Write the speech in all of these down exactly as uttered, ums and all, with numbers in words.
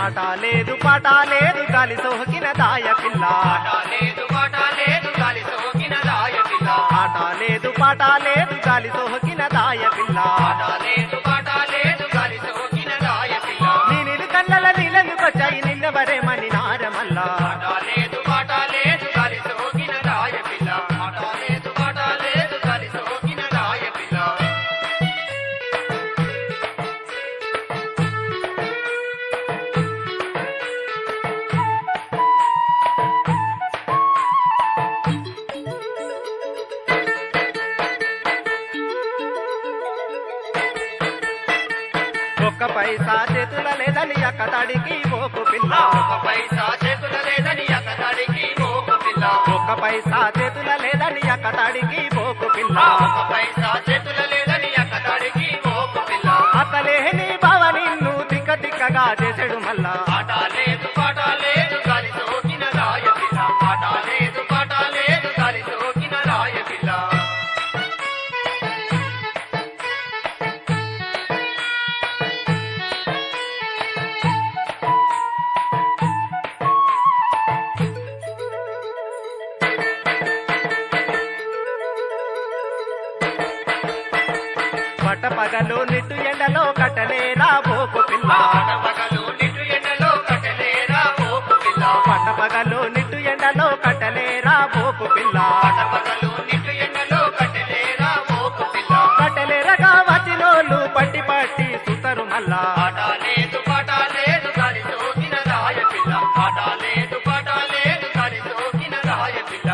ఆట లేదు పాట లేదు గాలి సోకిన దాయ పిల్ల ఆట లేదు పాట లేదు గాలి సోకిన దాయ పిల్ల ఆట లేదు పాట లేదు గాలి సోకిన దాయ పిల్ల ఆట లేదు పాట లేదు గాలి సోకిన దాయ పిల్ల నీ నీళ్ళు కళ్ళల నీళ్ళెందుకొచ్చాయి నిన్నవరేమని నారమల్ల ఆట లేదు పాట లేదు గాలి సోకిన దాయ పిల్ల ఆట లేదు పాట లేదు గాలి సోకిన దాయ పిల్ల ఒక్క పైసా చేతుల లేదని అక్కడికి పోకు పిల్ల ఒక పైసా చేతుల లేదని అక్కడికి పోకు పిల్ల ఒక్క పైసా చేతుల లేదని అక్కడికి పోకు పిల్ల ఒక పైసా చేతుల లేదని అక్కడికి పోకు పిల్ల అతలేని బావ నిన్ను తిక్క తిక్కగా చేసాడు మళ్ళా ఆట లేదు పాట లేదు గాలి సోకిన రాయ పిల్ల ఆట లేదు పాట లేదు గాలి సోకిన రాయ పిల్ల పట్ట పగలు నిట్టు ఎండలో కట్టలేరా పోకు పిల్ల ఆట పగలు నిట్టు ఎండలో కట్టలేరా పోకు పిల్ల పట్ట పగలు నిట్టు ఎండలో కట్టలేరా పోకు పిల్ల ఆట పగలు నిట్టు ఎండలో కట్టలేరా పోకు పిల్ల కట్టలేరగా వచ్చినోళ్ళు పట్టి పట్టి సుతరు మళ్ళా ఆట లేదు పాట లేదు గాలి సోకిన రాయ పిల్ల ఆట లేదు పాట లేదు గాలి సోకిన రాయ పిల్ల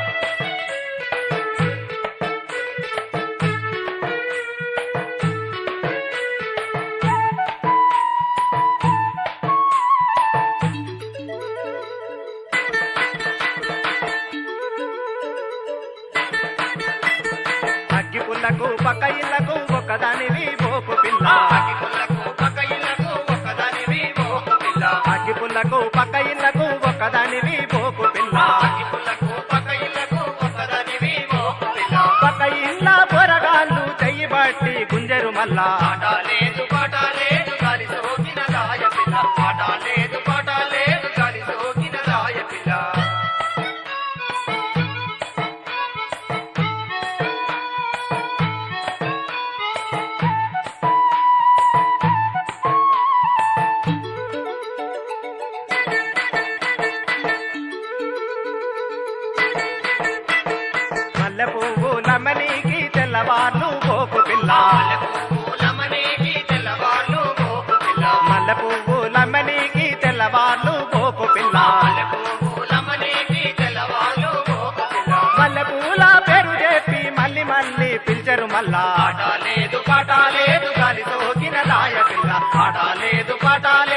అగ్గి పుల్లకు పక్క ఇళ్లకు ఒక్కదానివి పోకు పిల్ల అగ్గి పుల్లకు పక్క ఇళ్లకు ఒక్కదానివి పోకు పిల్ల అగ్గి పుల్లకు పక్క ఇళ్లకు ఒక్కదానివి పోకు పిల్ల అగ్గి పుల్లకు పక్క ఇళ్లకు ఒక్కదానివి పోకు పిల్ల పక్క ఇళ్ళ పొరగాళ్ళు చెయ్యి బట్టి గుంజరు మళ్ళా ఆట లేదు పాట లేదు గాలి సోకిన రాయ పిల్ల ఆట లేదు పాట లేదు గాలి సోకిన రాయ పిల్ల మల్లె పువ్వు లమ్మనికి తెల్లవార్లు పోకు పిల్ల పూలమనేకి తెల్లవాళ్ళు పోకు పిల్ల మల్లె పువ్వు లమ్మనికి తెల్లవార్లు పోకు పిల్ల పూలమనేకి తెల్లవాళ్ళు పోకు పిల్ల మల్లె పూల పేరు చెప్పి మళ్ళీ మళ్ళీ పిలిచరు మళ్ళా ఆట లేదు పాట లేదు గాలి సోకిన రాయ పిల్ల ఆట లేదు పాట